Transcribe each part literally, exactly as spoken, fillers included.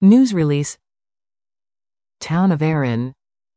News release. Town of Erin.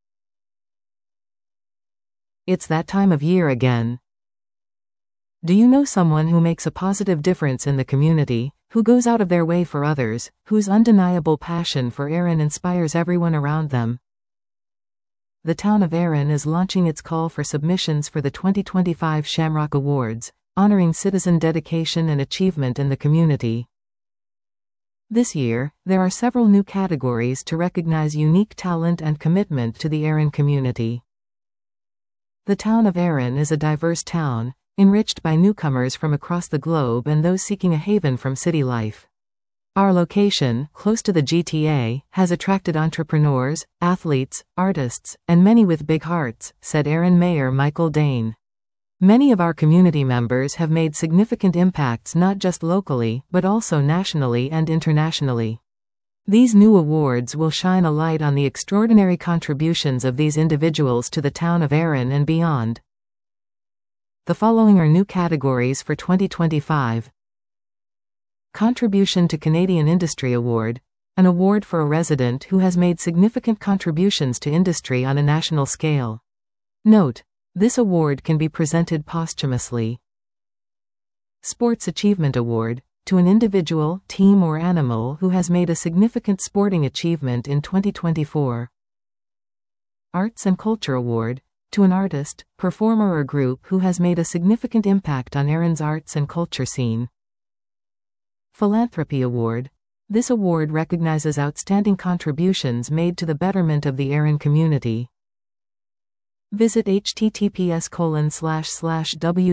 It's that time of year again. Do you know someone who makes a positive difference in the community, who goes out of their way for others, whose undeniable passion for Erin inspires everyone around them? The town of Erin is launching its call for submissions for the twenty twenty-five Shamrock Awards, honoring citizen dedication and achievement in the community. This year, there are several new categories to recognize unique talent and commitment to the Erin community. The town of Erin is a diverse town, enriched by newcomers from across the globe and those seeking a haven from city life. Our location, close to the G T A, has attracted entrepreneurs, athletes, artists, and many with big hearts, said Erin Mayor Michael Dane. Many of our community members have made significant impacts not just locally, but also nationally and internationally. These new awards will shine a light on the extraordinary contributions of these individuals to the town of Erin and beyond. The following are new categories for twenty twenty-five. Contribution to Canadian Industry Award, an award for a resident who has made significant contributions to industry on a national scale. Note: this award can be presented posthumously. Sports Achievement Award, to an individual, team or animal who has made a significant sporting achievement in twenty twenty-four. Arts and Culture Award, to an artist, performer or group who has made a significant impact on Erin's arts and culture scene. Philanthropy Award. This award recognizes outstanding contributions made to the betterment of the Erin community. Visit https colon slash slash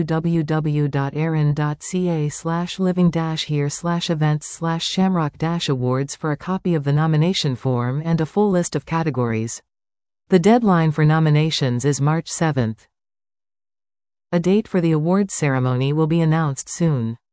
www.erin.ca slash living dash here slash events slash shamrock dash awards for a copy of the nomination form and a full list of categories. The deadline for nominations is March seventh. A date for the awards ceremony will be announced soon.